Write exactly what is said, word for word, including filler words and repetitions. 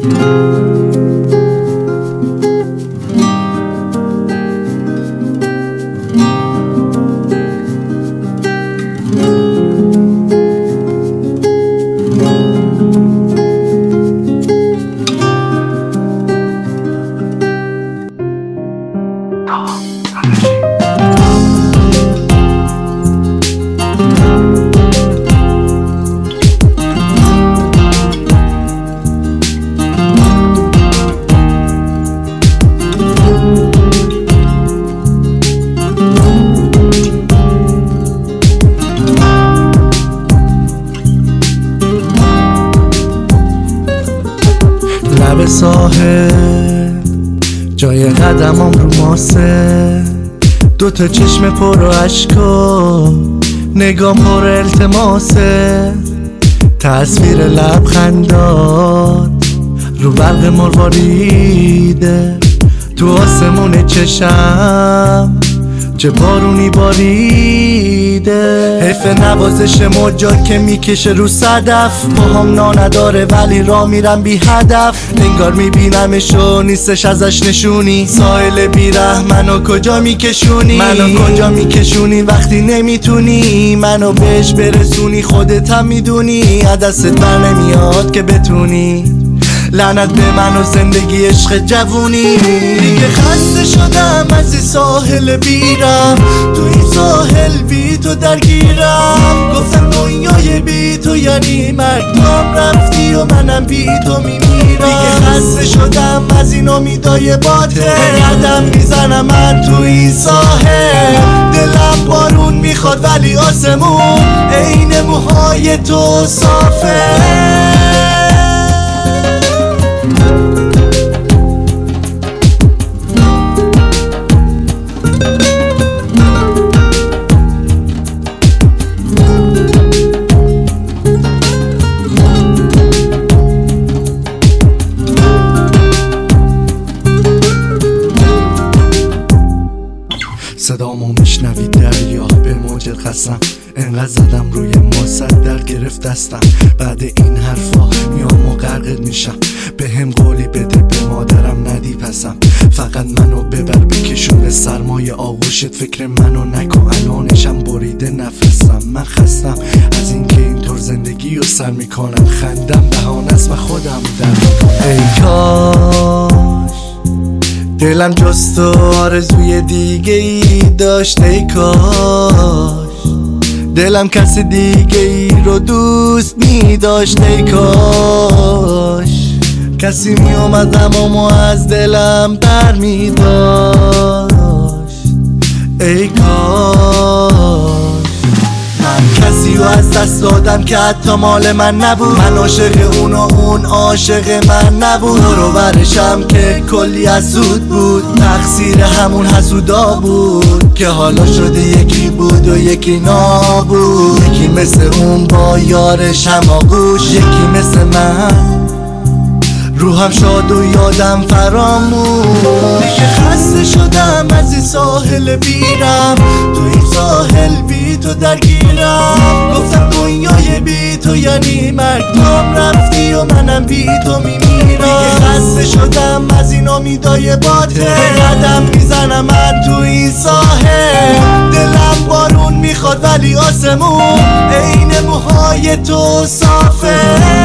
لب ساحل جای قدمم رو ماسه، دوتا چشم پر و عشقا نگام پر التماسه، تصویر لبخندات رو برق مرواریده، تو آسمون چشم چه بارونی باریده. حیف نوازش موجات که میکشه رو صدف، پاهم نا نداره ولی را میرم بی هدف، انگار میبینمش و نیستش ازش نشونی. ساحل بیره منو کجا میکشونی، منو کجا میکشونی وقتی نمیتونی منو بهش برسونی، خودت هم میدونی از دستت بر نمیاد که بتونی. لعنت به من و زندگی عشق جوونی، دیگه خسته شدم از این ساحل بیرم، تو این ساحل بی تو درگیرم. گفتم دنیای بی تو یعنی مرگ، تو هم رفتی و منم بی تو میمیرم. دیگه خسته شدم از این امیدای باطل، قدم میزنم من تو این ساحل، دلم بارون میخواد ولی آسمون عین موهای تو صافه. صدامو میشنوی دریا به موج قسم، انقدر زدم روی ماست در گرفت دستم، بعد این حرفا میام و غرقت میشم، به هم قولی بده به مادرم ندی پسم، فقط منو ببر بکشون سرمایه آغوشت، فکر منو نکن الانشم بریده نفسم. من خستم از اینکه اینطور زندگی رو سر میکنم، خندم بهانه است و خودم در میکنم. ای کاش دلم جست و آرزوی دیگه ای داشت، ای کاش دلم کسی دیگه ای رو دوست می داشت، ای کاش کسی می اومد امامو از دلم بر می داشت، ای کاش من کسی رو از دست دادم که حتی مال من نبود، من عاشق اون و اون عاشق من نبود، رو برشم که کلی حسود بود، تقصیر همون حسودا بود که حالا شده یکی بود و یکی نابود، یکی مثل اون با یارش هماغوش، یکی مثل من روحم شاد و یادم فراموش. دیگه خسته شدم از این ساحل بیرم، تو این ساحل بی تو درگیرم. گفتم دنیای بی تو یعنی مرگ، تو هم رفتی و منم بی تو میمیرم. دیگه خسته شدم از این امیدای باطل، قدم میزنم من تو این ساحل، دلم بارون میخواد ولی آسمون عین موهای تو صافه.